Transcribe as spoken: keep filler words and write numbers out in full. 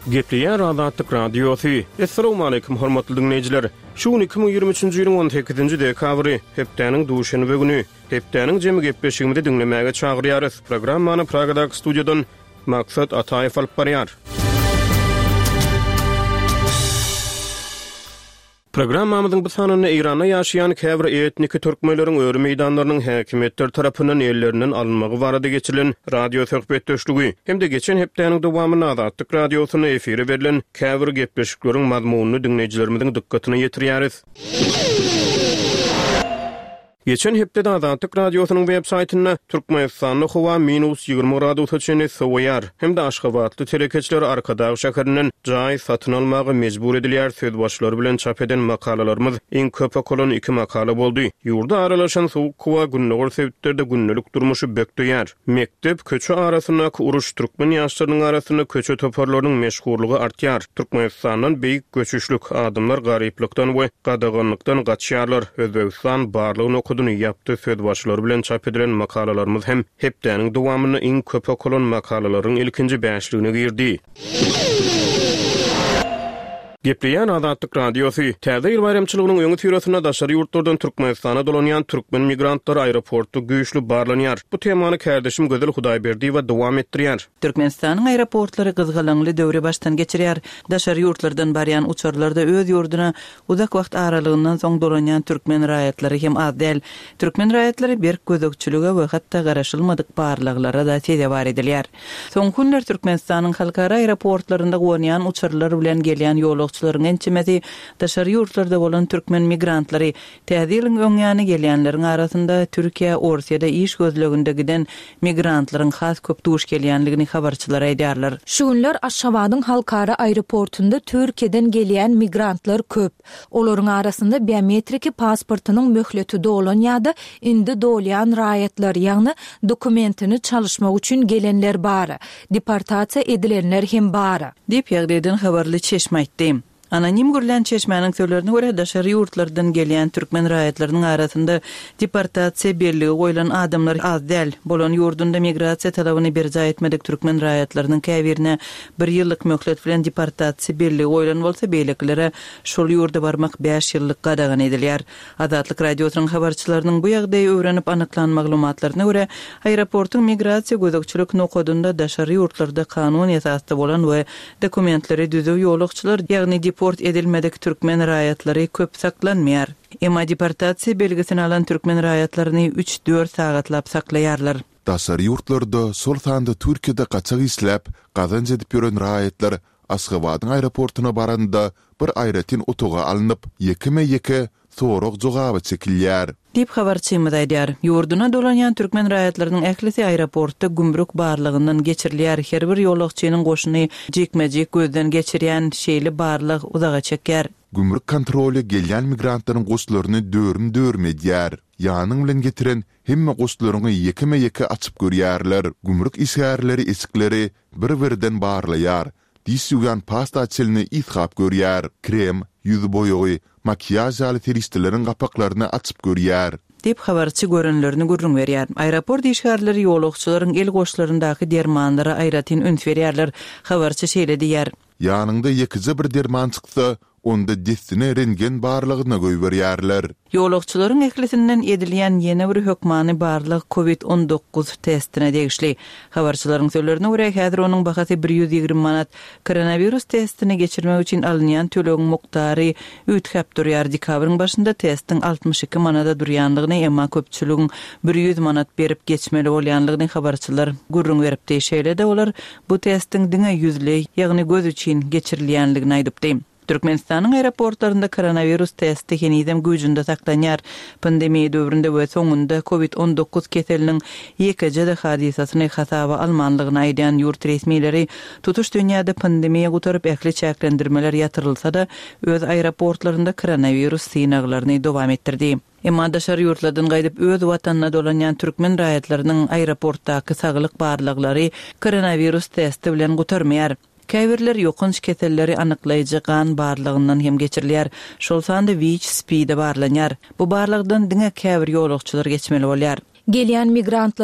Gepleyen Azatlyk Radiosu. Assalamu alaykum hormatly dinleyijiler. Şu iki bin ýygrimi üçinji ýylyň on sekizinji dekabry, hepdeniň duşanby güni, hepdeniň jemy gepleşigini dinlemäge çagyrýarys. Programmany Pragadaky studiýadan Maksat Ataýew alyp barýar. Programmamyzyň bu sanyny Iranda ýaşaýan käbir etniki türkmenleriň öwrü meýdanlarynyň häkimetler tarapyndan ellerinden alınmagy barada geçirilen radio söhbetdeşligi hem de geçen hepdeniň dowamyny Azatlyk Radiosyna efire berilen käbir gepleşikleriň mazmunyny dinleýijilerimiziň dikkatyny ýetirýäris. Geçen hepde Azatlyk Radiosynyň web-saýtyna Türkmenistanyň howa minus ýygrimi gradusa çenli soýar hem de Aşgabatly telekeçiler Arkadaş şäherinden jaý satyn almagy mejbur edilýär söz başlary bilen çap eden makalalarymyz iň köp okulan iki makala boldy. Ýurda aralaşan soğuk howa günlük sebäplerde günlük durmuşy bekleýär. Mektep köçü arasyna uruş türkmen ýaşlarynyň arasyna köçü toparlarynyň meşhurlugy artýar. Türkmenistanyň beýik göçüşlük adamlar garyplykdan we gadaganlykdan gaçýarlar. Özbekistan barlygyny okudyny ýapdy söz başlary bilen çap edilen makalalarymyz hem hepdeniň dowamyny iň köp okulan makalalaryň ilkinji beşligine girdi. Gepleyen Azatlyk Radiosu. Täze ýyl bayramçylygynyň öňü türesinä daşary ýurtlardan Türkmenistana dolanýan türkmen migrantlar aeroportu güýçli barlanýar. Bu temany kardeşim Gözel Hudaýberdi we dowam etdirýär. Türkmenistanyň aeroportlary gyzgalanly döwre başdan geçirýär. Daşary ýurtlardan barýan uçarlarda öz ýurduna uzak wagt aralygyndan soň dolanýan türkmen raýatlary hem az däl. Türkmen raýatlary berk gözükçülüge we hatda garaşylmadyk barlyklara da tede bar edilýär. Soň günler Türkmenistanyň halkara aeroportlarynda goňýan uçarlar bilen gelýän ýoluk ençemesi daşary ýurtlarda bolan türkmen migrantlary täzeliň öňýany gelýänleriň arasynda Türkiýe, Orsiýada iş gözleginde giden migrantlaryň has köp duş gelýänligini habarçylar aýdýarlar. Şu günler Aşgabatyň halkara aeroportunda Türkiýeden gelýän migrantlar köp. Olaryň arasynda biometriki pasportynyň möhleti dolan ýa-da indi dolýan raýatlar, ýagny dokumentini çalışmak üçin gelenler bar. Deportasiýa edilenler hem bar. Dip ýagdaýdan habarly çeşme aýtdy. Anonim görülen çeşmenin sözlerine göre daşary ýurtlardan gelýän türkmen raýatlarynyň arasynda deportasiýa berligi goýulan adamlar az däl. Bolan ýurdunda migrasiýa talabyny berja etmedik türkmen raýatlarynyň käbirine bir ýyllyk möhlet bilen deportasiýa berligi goýulan bolsa beýleklere şol ýurda barmak beş ýyllyk gadagan edilýär. Azatlyk Radiosynyň habarçylarynyň bu ýagdaýy öwrenip anyklan maglumatlaryna göre aeroportyň migrasiýa gözükçülük nokodunda daşary ýurtlarda kanun esasda bolan we dokumentleri düzüw ýolukçylar ýagny deport edilmedik türkmen raýatlary köp saklanmaýar. Emma deportasiýa belgisini alan türkmen raýatlaryny üç dört sagatlap saklaýarlar. Daşary ýurtlarda sol sanda Türkiýede gaçak isläp, gazanç edip ýören raýatlar Aşgabatyň aeroportuna baranda bir aýratyn otoga alınıp, ýekime ýeke soraq jogaby çekilýär. Dip habarçymyz aýdýar. Ýurduna dolanýan türkmen raýatlarynyň ählisi aeroportda gümrük barlygyndan geçirilýär. Her bir ýolukçynyň goşuny jekmejek gözden geçirýän şeýli barlyg uzaga çeker. Gümrük kontroly gelýän migrantlaryň goşlaryny döwrüm-döwrüm edýär. Ýanyň bilen getiren hemme goşlaryny ýekime ýeke açyp görýärler. Gümrük isgärleri esikleri bir-birinden barlaýar. Disýugan pasta çelini ithap görýär. Krem, ýüz boýagy, makyaj aly teristlerin gapaklaryny açyp görýär. Dip habarçy görünlerini gurrun berýär. Aeroport işgärleri ýolukçylaryň el goşlaryndaky dermanlara aýratyn üns berýärler. Habarçy şeýle diýär. Ýanynda ýekiji bir derman çyksa, onda destine rengen barlygyna goýberýärler. Ýolukçylaryň ehlisinden edilýän ýene bir hökmany barlyg covid on dokuz testine degişli. Habarçylaryň sözlerine görä häzir onuň bahasy bir ýüz ýygrimi manat. Koronavirus testini geçirmek üçin alınýan tölegin muktary üýtgäp durýar. Dekabryň başynda testiň altmış iki manada durýanlygyny, emma köpçüligiň bir ýüz manat berip geçmeli bolýanlygyny habarçylar gurrun beripdi. Şeýle de olar bu testiň diňe ýüzli, ýagny göz üçin geçirilýänligini aýdypdy. Türkmenistanyň aeroportlarynda koronavirus testi henizem güýjünde saklanýar. Pandemiýa döwründe we soňunda covid on dokuz keseliniň ýekiji hadisasyny hasaba almanlygyny aýdan ýurt resmiýetleri tutuş dünýäde pandemiýa gutarıp ähli çäklendirmeler ýatyrylsa da öz aeroportlarynda koronavirus synaglaryny dowam etdirdi. Emma daşary ýurtlardan gaýdyp öz watanyna dolanýan türkmen raýatlarynyň aeroportdaky saglyk barlyklary koronavirus testi bilen gutarmaýar. Käbirler ýokunç keselleri anyklaýjy gan barlygyndan hem geçirilýär. Şol sanda W H S P de barlanýar. Bu barlygdan diňe käbir ýolukçylar geçmeli bolýar. Gelýän migrantlar